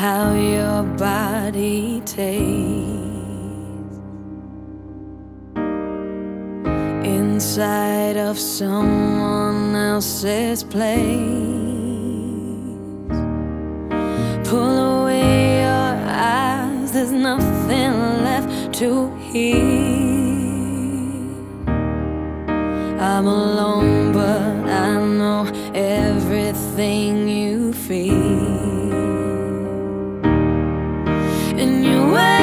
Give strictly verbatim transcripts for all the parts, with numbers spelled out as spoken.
how your body tastes inside of someone else's place. Pull away your eyes, there's nothing left to hear. I'm alone, but I know everything you feel. And you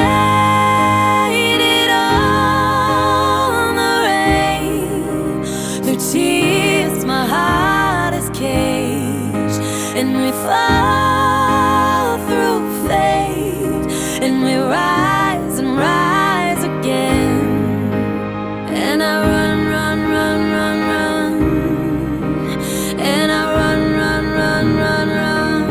waited on the rain, through tears my heart is caged. And we fall through fate, and we rise and rise again. And I run, run, run, run, run, and I run, run, run, run, run.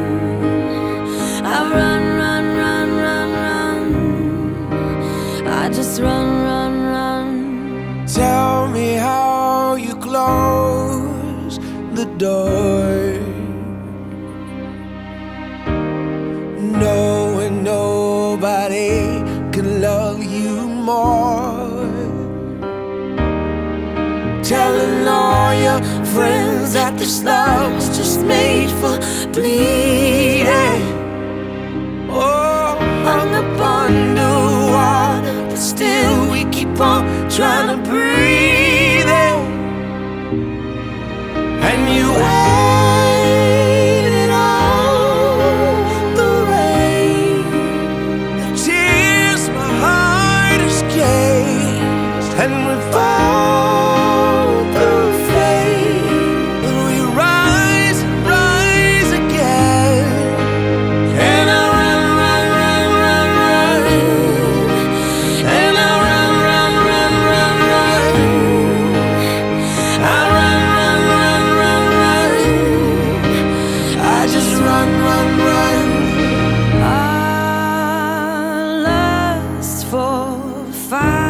I run, run, run, run, run. I just run, run, run. Tell me how you close the door, knowing nobody can love you more. Telling all your friends that this love's just made for bleeding. Oh, hung up underwater, but still we keep on trying to breathe it. And you waited on the rain, the tears my heart has caged. And we fall through fate, but we rise and rise again. And I run, run, run, run, run, and I run, run, run, run, run. I run, run, run, run, run. I just run, run, run. Our lust for fire